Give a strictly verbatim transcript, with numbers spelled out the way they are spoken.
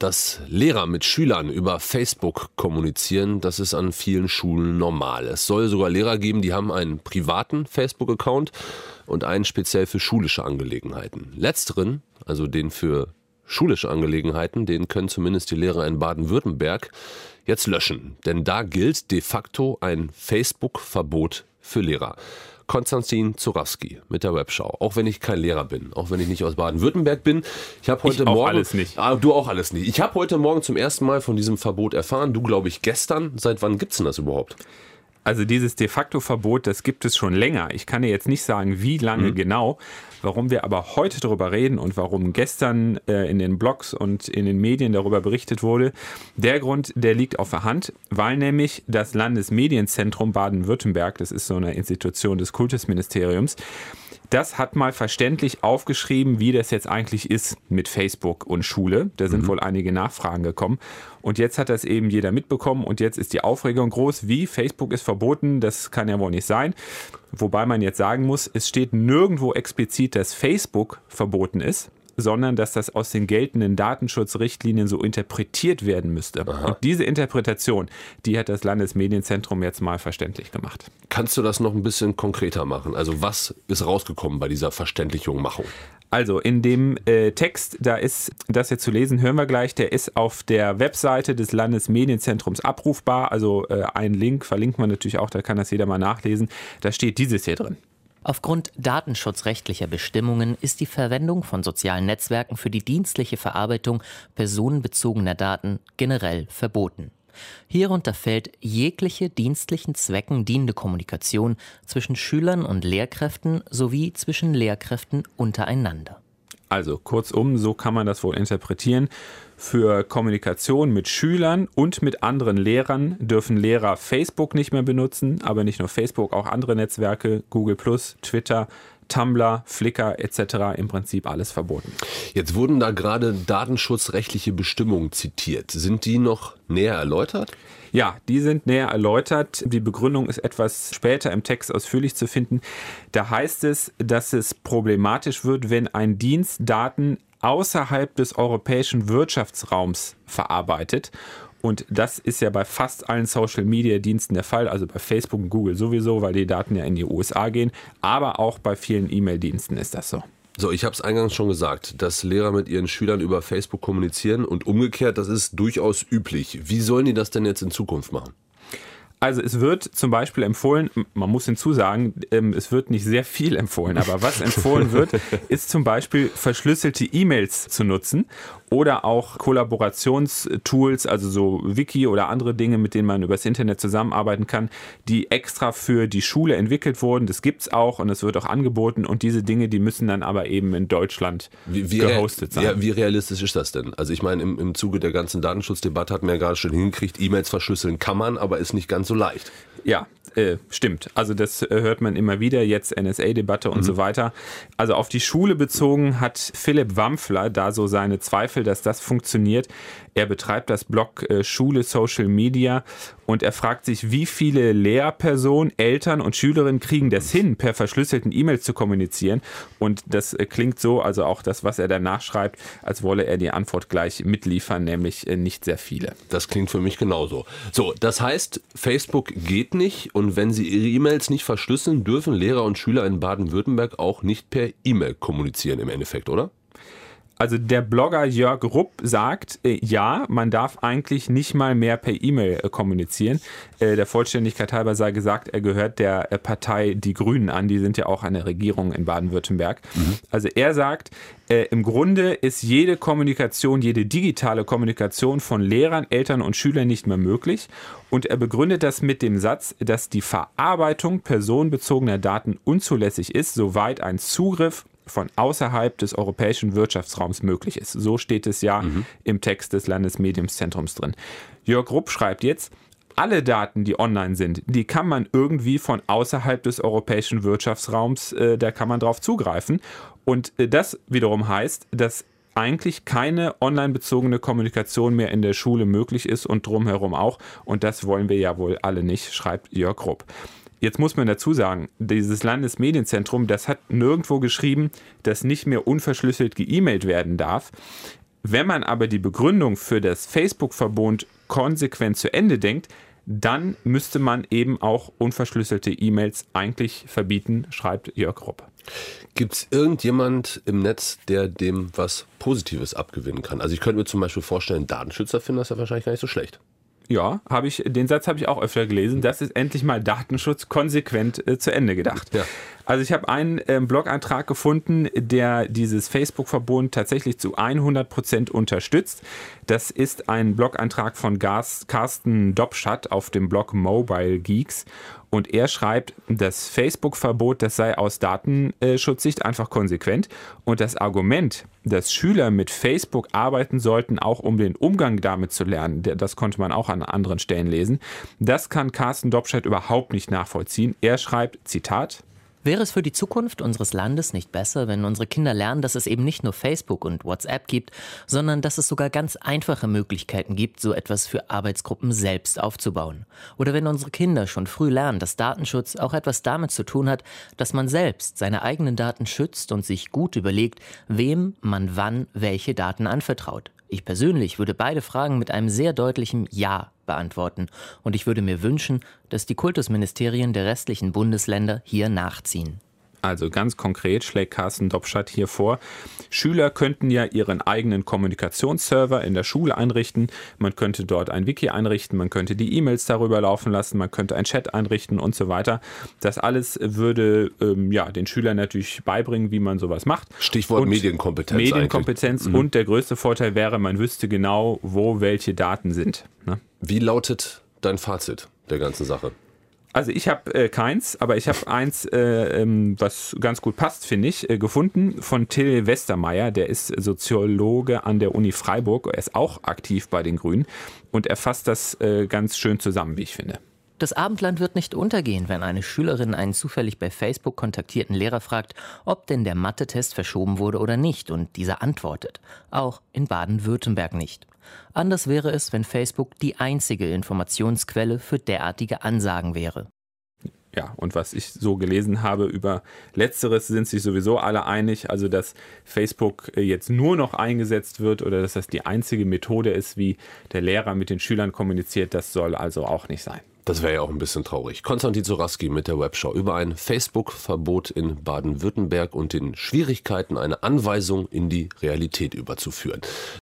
Dass Lehrer mit Schülern über Facebook kommunizieren, das ist an vielen Schulen normal. Es soll sogar Lehrer geben, die haben einen privaten Facebook-Account und einen speziell für schulische Angelegenheiten. Letzteren, also den für schulische Angelegenheiten, den können zumindest die Lehrer in Baden-Württemberg jetzt löschen. Denn da gilt de facto ein Facebook-Verbot für Lehrer. Konstantin Zurawski mit der Webschau. Auch wenn ich kein Lehrer bin, auch wenn ich nicht aus Baden-Württemberg bin. Ich habe heute ich auch Morgen alles nicht. Ah, du auch alles nicht. Ich habe heute Morgen zum ersten Mal von diesem Verbot erfahren. Du, glaube ich, gestern. Seit wann gibt's denn das überhaupt? Also dieses de facto Verbot, das gibt es schon länger. Ich kann dir jetzt nicht sagen, wie lange mhm. genau. Warum wir aber heute darüber reden und warum gestern äh, in den Blogs und in den Medien darüber berichtet wurde, der Grund, der liegt auf der Hand, weil nämlich das Landesmedienzentrum Baden-Württemberg, das ist so eine Institution des Kultusministeriums, das hat mal verständlich aufgeschrieben, wie das jetzt eigentlich ist mit Facebook und Schule. Da sind mhm. wohl einige Nachfragen gekommen. Und jetzt hat das eben jeder mitbekommen und jetzt ist die Aufregung groß. Wie? Facebook ist verboten? Das kann ja wohl nicht sein. Wobei man jetzt sagen muss, es steht nirgendwo explizit, dass Facebook verboten ist, sondern dass das aus den geltenden Datenschutzrichtlinien so interpretiert werden müsste. Aha. Und diese Interpretation, die hat das Landesmedienzentrum jetzt mal verständlich gemacht. Kannst du das noch ein bisschen konkreter machen? Also was ist rausgekommen bei dieser Verständlichungmachung? Also in dem äh, Text, da ist das jetzt zu lesen, hören wir gleich, der ist auf der Webseite des Landesmedienzentrums abrufbar. Also äh, einen Link verlinken wir natürlich auch, da kann das jeder mal nachlesen. Da steht dieses hier drin. Aufgrund datenschutzrechtlicher Bestimmungen ist die Verwendung von sozialen Netzwerken für die dienstliche Verarbeitung personenbezogener Daten generell verboten. Hierunter fällt jegliche dienstlichen Zwecken dienende Kommunikation zwischen Schülern und Lehrkräften sowie zwischen Lehrkräften untereinander. Also kurzum, so kann man das wohl interpretieren. Für Kommunikation mit Schülern und mit anderen Lehrern dürfen Lehrer Facebook nicht mehr benutzen, aber nicht nur Facebook, auch andere Netzwerke, Google plus, Twitter, Tumblr, Flickr et cetera. Im Prinzip alles verboten. Jetzt wurden da gerade datenschutzrechtliche Bestimmungen zitiert. Sind die noch näher erläutert? Ja, die sind näher erläutert. Die Begründung ist etwas später im Text ausführlich zu finden. Da heißt es, dass es problematisch wird, wenn ein Dienst Daten außerhalb des europäischen Wirtschaftsraums verarbeitet. Und das ist ja bei fast allen Social-Media-Diensten der Fall, also bei Facebook und Google sowieso, weil die Daten ja in die U S A gehen, aber auch bei vielen E-Mail-Diensten ist das so. So, ich habe es eingangs schon gesagt, dass Lehrer mit ihren Schülern über Facebook kommunizieren und umgekehrt, das ist durchaus üblich. Wie sollen die das denn jetzt in Zukunft machen? Also es wird zum Beispiel empfohlen, man muss hinzusagen, es wird nicht sehr viel empfohlen, aber was empfohlen wird, ist zum Beispiel verschlüsselte E-Mails zu nutzen oder auch Kollaborationstools, also so Wiki oder andere Dinge, mit denen man übers Internet zusammenarbeiten kann, die extra für die Schule entwickelt wurden. Das gibt's auch und es wird auch angeboten und diese Dinge, die müssen dann aber eben in Deutschland wie, wie gehostet sein. Ja, wie realistisch ist das denn? Also ich meine, im, im Zuge der ganzen Datenschutzdebatte hat man ja gerade schon hingekriegt, E-Mails verschlüsseln kann man, aber ist nicht ganz so leicht. Ja, äh, stimmt. Also das äh, hört man immer wieder, jetzt N S A-Debatte und mhm. so weiter. Also auf die Schule bezogen hat Philipp Wampfler da so seine Zweifel, dass das funktioniert. Er betreibt das Blog äh, Schule Social Media und er fragt sich, wie viele Lehrpersonen, Eltern und Schülerinnen kriegen das hin, per verschlüsselten E-Mails zu kommunizieren. Und das äh, klingt so, also auch das, was er danach schreibt, als wolle er die Antwort gleich mitliefern, nämlich äh, nicht sehr viele. Das klingt für mich genauso. So, das heißt, Facebook geht nicht und wenn sie ihre E-Mails nicht verschlüsseln, dürfen Lehrer und Schüler in Baden-Württemberg auch nicht per E-Mail kommunizieren im Endeffekt, oder? Also der Blogger Jörg Rupp sagt, äh, ja, man darf eigentlich nicht mal mehr per E-Mail äh, kommunizieren. Äh, der Vollständigkeit halber sei gesagt, er gehört der äh, Partei Die Grünen an, die sind ja auch an der Regierung in Baden-Württemberg. Mhm. Also er sagt, äh, im Grunde ist jede Kommunikation, jede digitale Kommunikation von Lehrern, Eltern und Schülern nicht mehr möglich. Und er begründet das mit dem Satz, dass die Verarbeitung personenbezogener Daten unzulässig ist, soweit ein Zugriff von außerhalb des europäischen Wirtschaftsraums möglich ist. So steht es ja mhm. im Text des Landesmedienzentrums drin. Jörg Rupp schreibt jetzt, alle Daten, die online sind, die kann man irgendwie von außerhalb des europäischen Wirtschaftsraums, äh, da kann man drauf zugreifen. Und äh, das wiederum heißt, dass eigentlich keine online-bezogene Kommunikation mehr in der Schule möglich ist und drumherum auch. Und das wollen wir ja wohl alle nicht, schreibt Jörg Rupp. Jetzt muss man dazu sagen, dieses Landesmedienzentrum, das hat nirgendwo geschrieben, dass nicht mehr unverschlüsselt ge-E-Mailt werden darf. Wenn man aber die Begründung für das Facebook-Verbot konsequent zu Ende denkt, dann müsste man eben auch unverschlüsselte E-Mails eigentlich verbieten, schreibt Jörg Rupp. Gibt es irgendjemand im Netz, der dem was Positives abgewinnen kann? Also ich könnte mir zum Beispiel vorstellen, Datenschützer finden das ja wahrscheinlich gar nicht so schlecht. Ja, habe ich, den Satz habe ich auch öfter gelesen. Das ist endlich mal Datenschutz konsequent äh, zu Ende gedacht. Ja. Also ich habe einen äh, Blog-Eintrag gefunden, der dieses Facebook-Verbot tatsächlich zu hundert Prozent unterstützt. Das ist ein Blog-Eintrag von Gas, Carsten Dobschat auf dem Blog Mobile Geeks. Und er schreibt, das Facebook-Verbot, das sei aus Datenschutzsicht einfach konsequent. Und das Argument, dass Schüler mit Facebook arbeiten sollten, auch um den Umgang damit zu lernen, das konnte man auch an anderen Stellen lesen, das kann Carsten Dobschat überhaupt nicht nachvollziehen. Er schreibt, Zitat: Wäre es für die Zukunft unseres Landes nicht besser, wenn unsere Kinder lernen, dass es eben nicht nur Facebook und WhatsApp gibt, sondern dass es sogar ganz einfache Möglichkeiten gibt, so etwas für Arbeitsgruppen selbst aufzubauen? Oder wenn unsere Kinder schon früh lernen, dass Datenschutz auch etwas damit zu tun hat, dass man selbst seine eigenen Daten schützt und sich gut überlegt, wem man wann welche Daten anvertraut? Ich persönlich würde beide Fragen mit einem sehr deutlichen Ja beantworten. Und ich würde mir wünschen, dass die Kultusministerien der restlichen Bundesländer hier nachziehen. Also ganz konkret schlägt Carsten Dobschat hier vor, Schüler könnten ja ihren eigenen Kommunikationsserver in der Schule einrichten. Man könnte dort ein Wiki einrichten, man könnte die E-Mails darüber laufen lassen, man könnte einen Chat einrichten und so weiter. Das alles würde ähm, ja, den Schülern natürlich beibringen, wie man sowas macht. Stichwort und Medienkompetenz. Medienkompetenz mhm. Und der größte Vorteil wäre, man wüsste genau, wo welche Daten sind. Ne? Wie lautet dein Fazit der ganzen Sache? Also ich habe äh, keins, aber ich habe eins, äh, ähm, was ganz gut passt, finde ich, äh, gefunden von Till Westermeier. Der ist Soziologe an der Uni Freiburg. Er ist auch aktiv bei den Grünen und er fasst das äh, ganz schön zusammen, wie ich finde. Das Abendland wird nicht untergehen, wenn eine Schülerin einen zufällig bei Facebook kontaktierten Lehrer fragt, ob denn der Mathe-Test verschoben wurde oder nicht, und dieser antwortet. Auch in Baden-Württemberg nicht. Anders wäre es, wenn Facebook die einzige Informationsquelle für derartige Ansagen wäre. Ja, und was ich so gelesen habe über Letzteres, sind sich sowieso alle einig, also dass Facebook jetzt nur noch eingesetzt wird oder dass das die einzige Methode ist, wie der Lehrer mit den Schülern kommuniziert, das soll also auch nicht sein. Das wäre ja auch ein bisschen traurig. Konstantin Zuraski mit der Webschau über ein Facebook-Verbot in Baden-Württemberg und den Schwierigkeiten, eine Anweisung in die Realität überzuführen.